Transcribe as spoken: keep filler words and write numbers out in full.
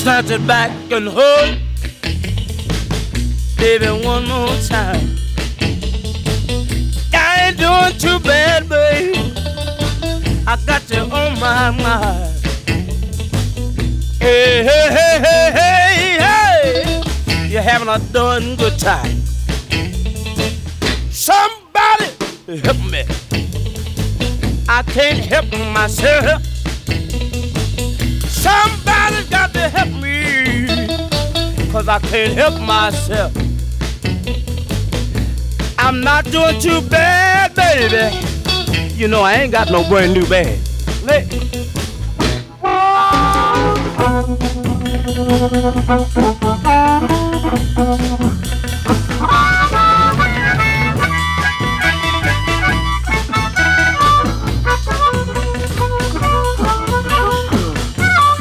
snatch it back and hold, baby, one more time. I ain't doing too bad, baby. I got you on my mind. Hey, hey, hey, hey, hey, hey. You're having a darn good time. Somebody help me. I can't help myself. Somebody's got to help me, 'cause I can't help myself. I'm not doing too bad, baby. You know I ain't got no brand new bag. Let